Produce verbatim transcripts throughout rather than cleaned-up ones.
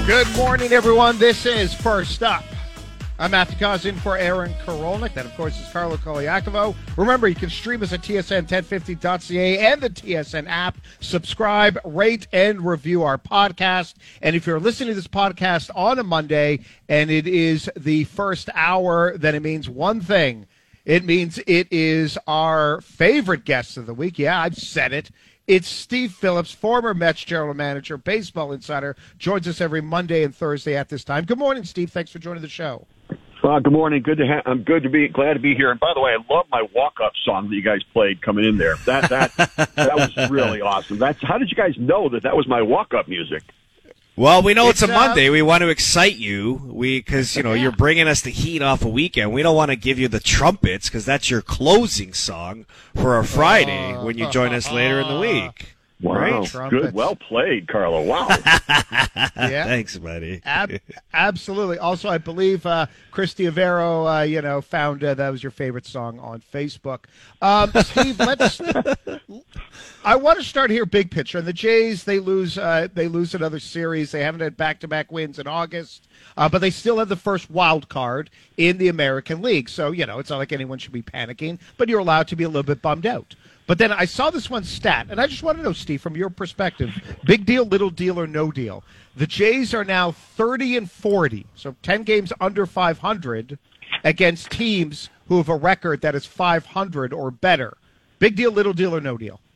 Good morning, everyone. This is First Up. I'm Matthew Cos in for Aaron Karolnik. That, of course, is Carlo Koliakovo. Remember, you can stream us at T S N ten fifty dot C A and the T S N app. Subscribe, rate, and review our podcast. And if you're listening to this podcast on a Monday and it is the first hour, then it means one thing. It means it is our favorite guest of the week. Yeah, I've said it. It's Steve Phillips, former Mets general manager, baseball insider, joins us every Monday and Thursday at this time. Good morning, Steve. Thanks for joining the show. Uh, good morning. Good to ha- I'm good to be glad to be here. And by the way, I love my walk-up song that you guys played coming in there. That that that was really awesome. That's how did you guys know that that was my walk-up music? Well, we know it's, It's, a uh, Monday. We want to excite you. We because you know you're bringing us the heat off a weekend. We don't want to give you the trumpets because that's your closing song for a Friday Uh, when you join us later in the week. Wow, Right? Trumpets. good, well played, Carlo. Wow. Yeah. Thanks, buddy. Ab- absolutely. Also, I believe uh, Christy Avero, uh, you know, found uh, that was your favorite song on Facebook. Um, Steve, let's. I want to start here, big picture. And the Jays, they lose. Uh, they lose another series. They haven't had back-to-back wins in August, uh, but they still have the first wild card in the American League. So you know, it's not like anyone should be panicking, but you're allowed to be a little bit bummed out. But then I saw this one stat, and I just want to know, Steve, from your perspective, big deal, little deal, or no deal. The Jays are now thirty and forty, so ten games under five hundred against teams who have a record that is five hundred or better. Big deal, little deal, or no deal?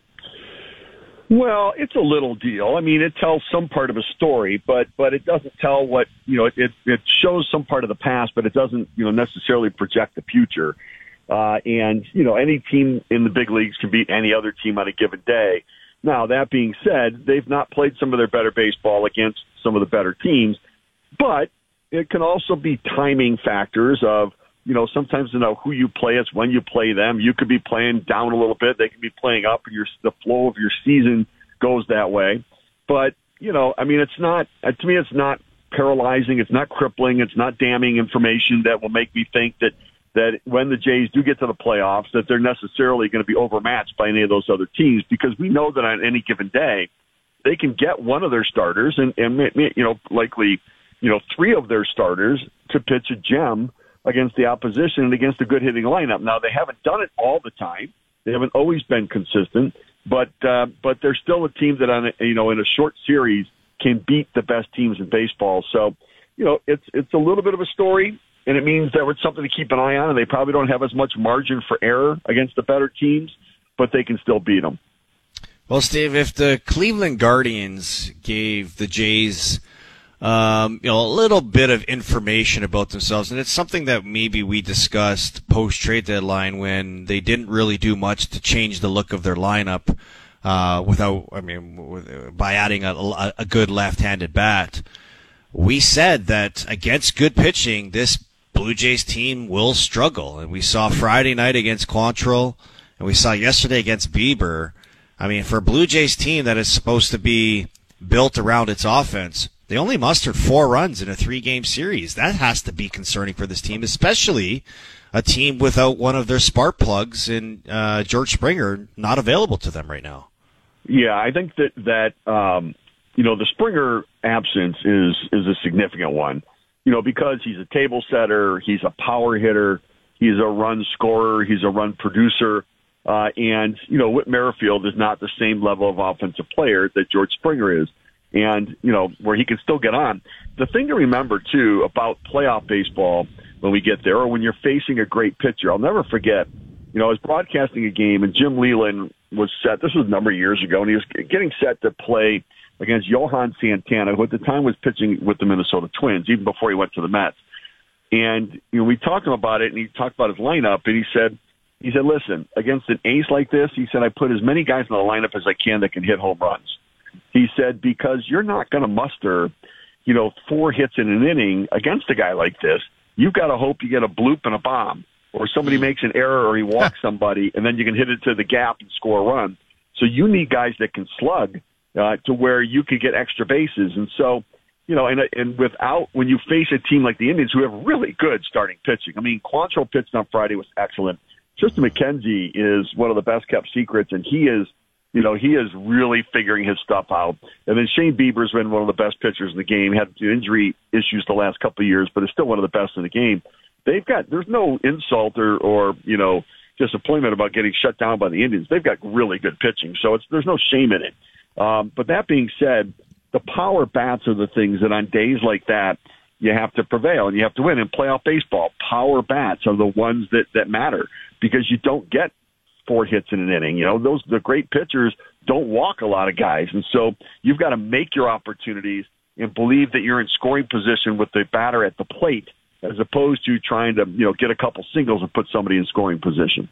Well, it's a little deal. I mean, it tells some part of a story, but but it doesn't tell what you know. It it, it shows some part of the past, but it doesn't you know necessarily project the future. Uh, and, you know, any team in the big leagues can beat any other team on a given day. Now, that being said, they've not played some of their better baseball against some of the better teams, but it can also be timing factors of, you know, sometimes to know who you play, it's when you play them. You could be playing down a little bit. They could be playing up, and your, the flow of your season goes that way. But, you know, I mean, it's not, to me, it's not paralyzing. It's not crippling. It's not damning information that will make me think that that when the Jays do get to the playoffs, that they're necessarily going to be overmatched by any of those other teams, because we know that on any given day, they can get one of their starters and, and you know, likely, you know, three of their starters to pitch a gem against the opposition and against a good hitting lineup. Now, they haven't done it all the time. They haven't always been consistent, but, uh, but they're still a team that on a, you know, in a short series can beat the best teams in baseball. So, you know, it's, it's a little bit of a story. And it means that it's something to keep an eye on, and they probably don't have as much margin for error against the better teams, but they can still beat them. Well, Steve, if the Cleveland Guardians gave the Jays um, you know, a little bit of information about themselves, and it's something that maybe we discussed post-trade deadline when they didn't really do much to change the look of their lineup uh, without, I mean, with, by adding a, a good left-handed bat. We said that against good pitching, this Blue Jays team will struggle. And we saw Friday night against Quantrill, and we saw yesterday against Bieber. I mean, for a Blue Jays team that is supposed to be built around its offense, they only mustered four runs in a three-game series. That has to be concerning for this team, especially a team without one of their spark plugs in uh, George Springer, not available to them right now. Yeah, I think that, that um, you know, the Springer absence is is a significant one. You know, because he's a table setter, he's a power hitter, he's a run scorer, he's a run producer, uh, and, you know, Whit Merrifield is not the same level of offensive player that George Springer is, and, you know, where he can still get on. The thing to remember, too, about playoff baseball when we get there, or when you're facing a great pitcher, I'll never forget, you know, I was broadcasting a game, and Jim Leland was set, this was a number of years ago, and he was getting set to play against Johan Santana, who at the time was pitching with the Minnesota Twins, even before he went to the Mets. And, you know, we talked to him about it, and he talked about his lineup, and he said, he said, listen, against an ace like this, he said, I put as many guys in the lineup as I can that can hit home runs. He said, because you're not going to muster, you know, four hits in an inning against a guy like this. You've got to hope you get a bloop and a bomb, or somebody makes an error, or he walks somebody, and then you can hit it to the gap and score a run. So you need guys that can slug, Uh, to where you could get extra bases. And so, you know, and and without, when you face a team like the Indians who have really good starting pitching. I mean, Quantrill pitched on Friday was excellent. Tristan McKenzie is one of the best kept secrets, and he is You know, he is really figuring his stuff out. And then Shane Bieber's been one of the best pitchers in the game, had injury issues the last couple of years, but is still one of the best in the game. They've got, there's no insult or, or, you know, disappointment about getting shut down by the Indians. They've got really good pitching, so it's, there's no shame in it. Um, but that being said, the power bats are the things that on days like that, you have to prevail and you have to win. In playoff baseball, power bats are the ones that, that matter because you don't get four hits in an inning. You know, those, the great pitchers don't walk a lot of guys. And so you've got to make your opportunities and believe that you're in scoring position with the batter at the plate as opposed to trying to, you know, get a couple singles and put somebody in scoring position.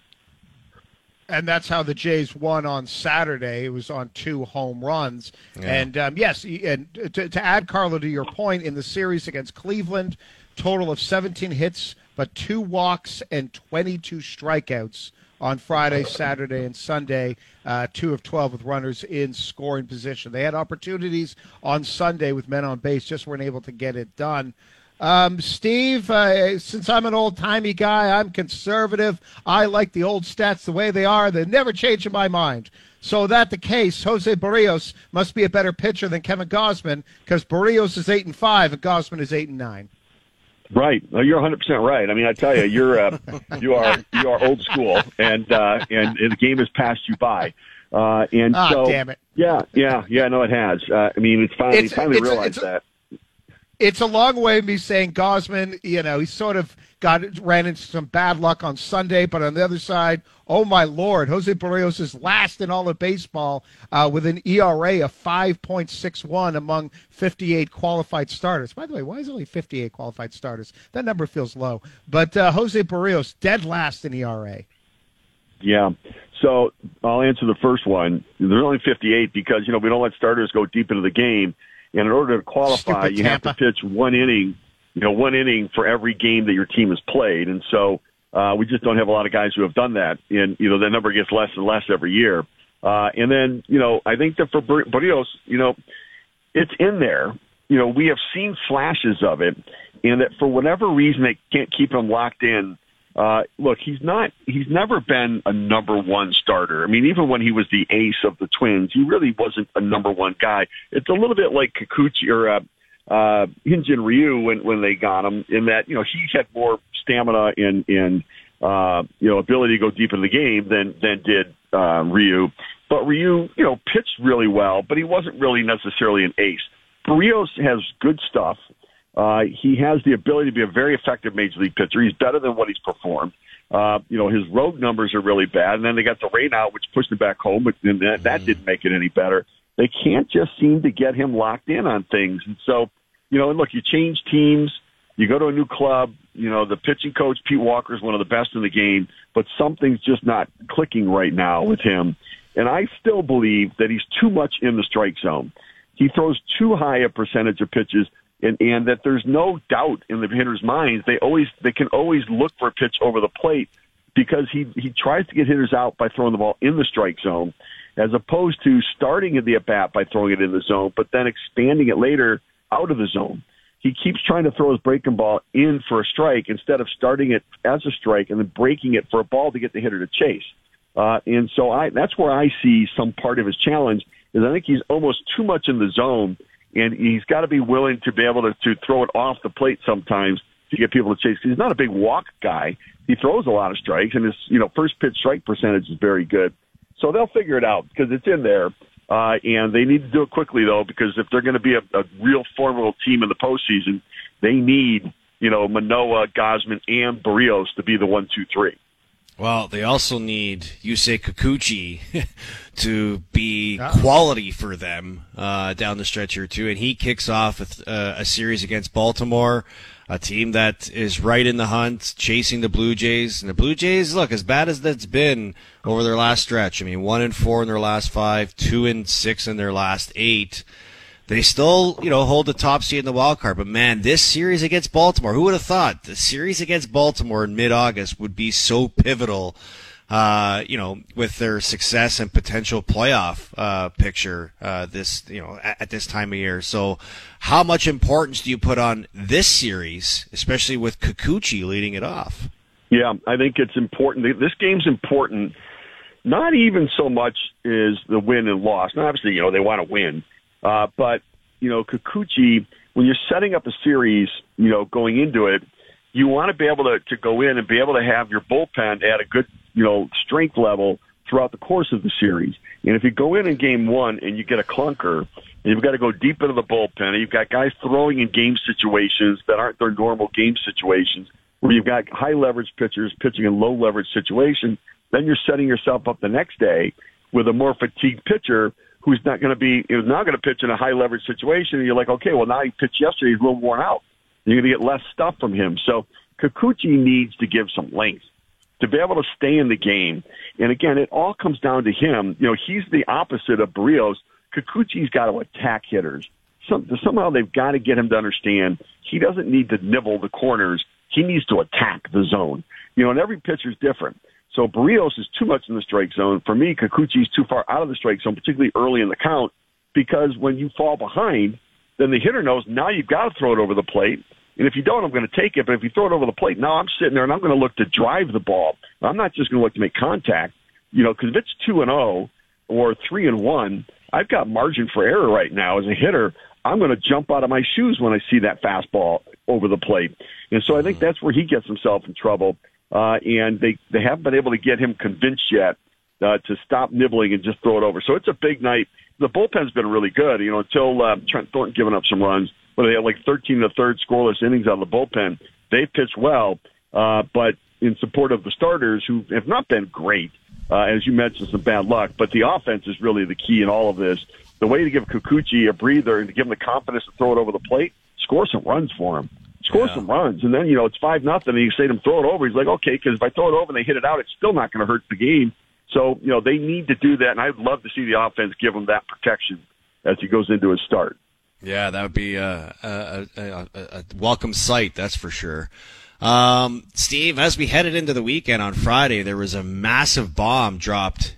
And that's how the Jays won on Saturday. It was on two home runs. Yeah. And, um, yes, and to, to add, Carlo, to your point, in the series against Cleveland, total of seventeen hits, but two walks and twenty-two strikeouts on Friday, Saturday, and Sunday, uh, two of twelve with runners in scoring position. They had opportunities on Sunday with men on base, just weren't able to get it done. Um, Steve, uh, since I'm an old-timey guy, I'm conservative. I like the old stats the way they are. They never change in my mind. So that the case, Jose Barrios must be a better pitcher than Kevin Gausman because Barrios is eight and five and Gausman is eight and nine. Right. No, you're one hundred percent right. I mean, I tell you, you're uh, you are you are old school, and uh, and, and the game has passed you by. Uh, and ah, so, damn it. Yeah, yeah, yeah. No, it has. Uh, I mean, it's finally it's, finally it's, realized it's, that. It's a long way of me saying Gausman, you know, he sort of got ran into some bad luck on Sunday, but on the other side, oh my Lord, Jose Barrios is last in all of baseball uh, with an E R A of five point six one among fifty-eight qualified starters. By the way, why is it only fifty-eight qualified starters? That number feels low. But uh, Jose Barrios, dead last in E R A. Yeah. So I'll answer the first one. There's only fifty-eight because, you know, we don't let starters go deep into the game. And in order to qualify, Stupid you Tampa. have to pitch one inning, you know, one inning for every game that your team has played. And so uh, we just don't have a lot of guys who have done that. And, you know, that number gets less and less every year. Uh, and then, you know, I think that for Barrios, you know, it's in there. You know, we have seen flashes of it, and that for whatever reason they can't keep him locked in. Uh, look, he's not, he's never been a number one starter. I mean, even when he was the ace of the Twins, he really wasn't a number one guy. It's a little bit like Kikuchi or, uh, uh, Hyun-Jin Ryu when, when they got him in that, you know, he had more stamina and, and, uh, you know, ability to go deep in the game than, than did, uh, Ryu. But Ryu, you know, pitched really well, but he wasn't really necessarily an ace. Barrios has good stuff. Uh, he has the ability to be a very effective major league pitcher. He's better than what he's performed. Uh, you know, his road numbers are really bad. And then they got the rain out, which pushed him back home, but then that, that didn't make it any better. They can't just seem to get him locked in on things. And so, you know, and look, you change teams, you go to a new club, you know, the pitching coach, Pete Walker, is one of the best in the game, but something's just not clicking right now with him. And I still believe that he's too much in the strike zone. He throws too high a percentage of pitches. And, and that there's no doubt in the hitters' minds. They always, they can always look for a pitch over the plate because he, he tries to get hitters out by throwing the ball in the strike zone as opposed to starting at the at-bat by throwing it in the zone, but then expanding it later out of the zone. He keeps trying to throw his breaking ball in for a strike instead of starting it as a strike and then breaking it for a ball to get the hitter to chase. Uh, and so I, that's where I see some part of his challenge is I think he's almost too much in the zone. And he's got to be willing to be able to, to throw it off the plate sometimes to get people to chase. He's not a big walk guy. He throws a lot of strikes, and his you know first pitch strike percentage is very good. So they'll figure it out because it's in there. Uh, and they need to do it quickly, though, because if they're going to be a, a real formidable team in the postseason, they need, you know, Manoah, Gausman, and Barrios to be the one, two, three. Well, they also need Yusei Kikuchi to be quality for them uh, down the stretch here, too. And he kicks off with, uh, a series against Baltimore, a team that is right in the hunt, chasing the Blue Jays. And the Blue Jays, look, as bad as that's been over their last stretch, I mean, one and four in their last five, two and six in their last eight. They still, you know, hold the top seed in the wild card. But, man, this series against Baltimore, who would have thought the series against Baltimore in mid-August would be so pivotal, uh, you know, with their success and potential playoff uh, picture uh, this, you know, at, at this time of year. So how much importance do you put on this series, especially with Kikuchi leading it off? Yeah, I think it's important. This game's important, not even so much is the win and loss. Now, obviously, you know, they want to win. Uh, but, you know, Kikuchi, when you're setting up a series, you know, going into it, you want to be able to, to go in and be able to have your bullpen at a good, you know, strength level throughout the course of the series. And if you go in in game one and you get a clunker, and you've got to go deep into the bullpen, and you've got guys throwing in game situations that aren't their normal game situations, where you've got high leverage pitchers pitching in low leverage situations, then you're setting yourself up the next day with a more fatigued pitcher who's not going to be, who's now going to pitch in a high leverage situation. And you're like, okay, well, now he pitched yesterday, he's a little worn out. You're going to get less stuff from him. So Kikuchi needs to give some length to be able to stay in the game. And again, it all comes down to him. You know, he's the opposite of Barrios. Kikuchi's got to attack hitters. Some, somehow they've got to get him to understand he doesn't need to nibble the corners. He needs to attack the zone. You know, and every pitcher's different. So Barrios is too much in the strike zone. For me, Kikuchi's too far out of the strike zone, particularly early in the count, because when you fall behind, then the hitter knows now you've got to throw it over the plate. And if you don't, I'm going to take it. But if you throw it over the plate, now I'm sitting there and I'm going to look to drive the ball. I'm not just going to look to make contact. You know, because if it's two and oh or three and one, I've got margin for error right now as a hitter. I'm going to jump out of my shoes when I see that fastball over the plate. And so I think that's where he gets himself in trouble. Uh, and they, they haven't been able to get him convinced yet uh, to stop nibbling and just throw it over. So it's a big night. The bullpen's been really good, you know, until uh, Trent Thornton giving up some runs. But they had like thirteen and a third scoreless innings out of the bullpen. They pitched well, uh, but in support of the starters who have not been great, uh, as you mentioned, some bad luck. But the offense is really the key in all of this. The way to give Kikuchi a breather and to give him the confidence to throw it over the plate, score some runs for him. Score yeah. some runs. And then, you know, it's five nothing, and you say to him, throw it over. He's like, okay, because if I throw it over and they hit it out, it's still not going to hurt the game. So, you know, they need to do that, and I'd love to see the offense give him that protection as he goes into his start. Yeah, that would be a, a, a, a welcome sight, that's for sure. Um, Steve, as we headed into the weekend on Friday, there was a massive bomb dropped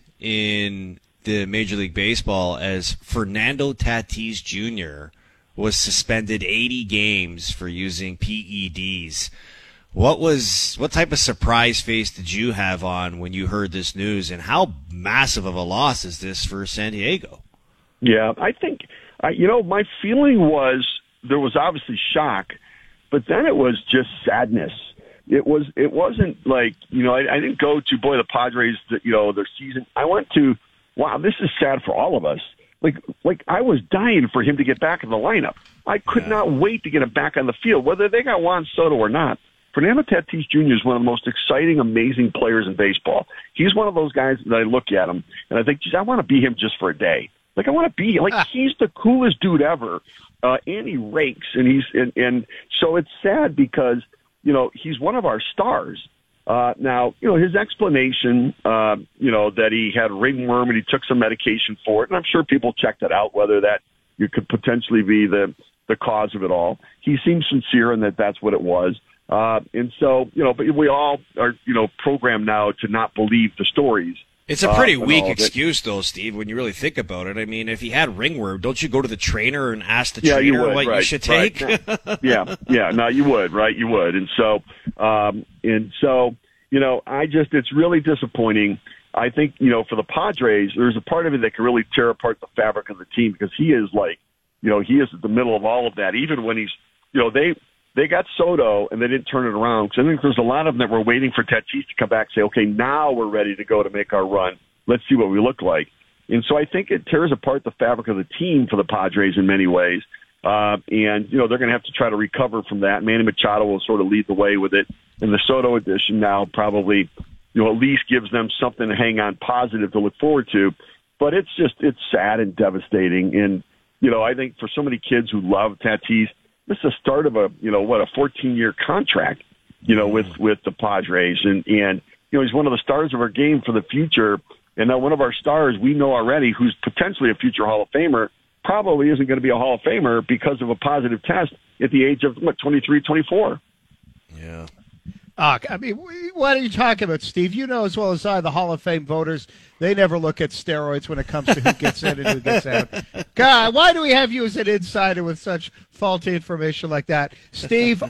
in the Major League Baseball as Fernando Tatis Junior was suspended eighty games for using P E Ds. What was what type of surprise face did you have on when you heard this news, and how massive of a loss is this for San Diego? Yeah, I think, I, you know, my feeling was there was obviously shock, but then it was just sadness. It was, it wasn't like, you know, I, I didn't go to, boy, the Padres, you know, their season. I went to, wow, this is sad for all of us. Like, like I was dying for him to get back in the lineup. I could yeah. not wait to get him back on the field, whether they got Juan Soto or not. Fernando Tatis Junior is one of the most exciting, amazing players in baseball. He's one of those guys that I look at him, and I think, geez, I want to be him just for a day. Like, I want to be, like, he's the coolest dude ever, uh, and he rakes, and he's, and, and so it's sad because, you know, he's one of our stars. Uh, now, you know, his explanation, uh, you know, that he had ringworm and he took some medication for it, and I'm sure people checked it out, whether that you could potentially be the, the cause of it all. He seems sincere in that that's what it was. Uh, and so, you know, but we all are, you know, programmed now to not believe the stories. It's a pretty uh, weak excuse, though, Steve, when you really think about it. I mean, if he had ringworm, don't you go to the trainer and ask the yeah, trainer you would, what right, you should take? Right. yeah, yeah, no, you would, right? You would. And so, um, and so, you know, I just, it's really disappointing. I think, you know, for the Padres, there's a part of it that can really tear apart the fabric of the team because he is like, you know, he is at the middle of all of that, even when he's, you know, they, They got Soto, and they didn't turn it around. Because I think there's a lot of them that were waiting for Tatis to come back and say, okay, now we're ready to go to make our run. Let's see what we look like. And so I think it tears apart the fabric of the team for the Padres in many ways. Uh, and, you know, they're going to have to try to recover from that. Manny Machado will sort of lead the way with it. And the Soto addition now probably, you know, at least gives them something to hang on positive to look forward to. But it's just, it's sad and devastating. And, you know, I think for so many kids who love Tatis, this is the start of a, you know, what, a fourteen-year contract, you know, with, with the Padres. And, and, you know, he's one of the stars of our game for the future. And now one of our stars we know already who's potentially a future Hall of Famer probably isn't going to be a Hall of Famer because of a positive test at the age of, what, twenty-three, twenty-four. Yeah. Uh, I mean, what are you talking about, Steve? You know as well as I, the Hall of Fame voters, they never look at steroids when it comes to who gets in and who gets out. God, why do we have you as an insider with such faulty information like that? Steve,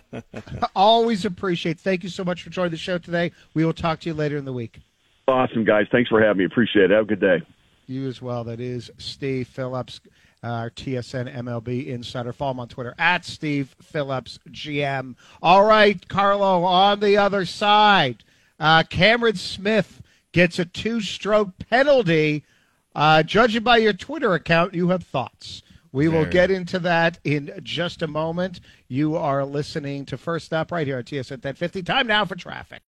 always appreciate it. Thank you so much for joining the show today. We will talk to you later in the week. Awesome, guys. Thanks for having me. Appreciate it. Have a good day. You as well. That is Steve Phillips, our T S N M L B insider. Follow him on Twitter at Steve Phillips G M. All right, Carlo, on the other side, uh, Cameron Smith gets a two-stroke penalty. Uh, judging by your Twitter account, you have thoughts. We will get into that in just a moment. You are listening to First Up right here on T S N ten fifty. Time now for traffic.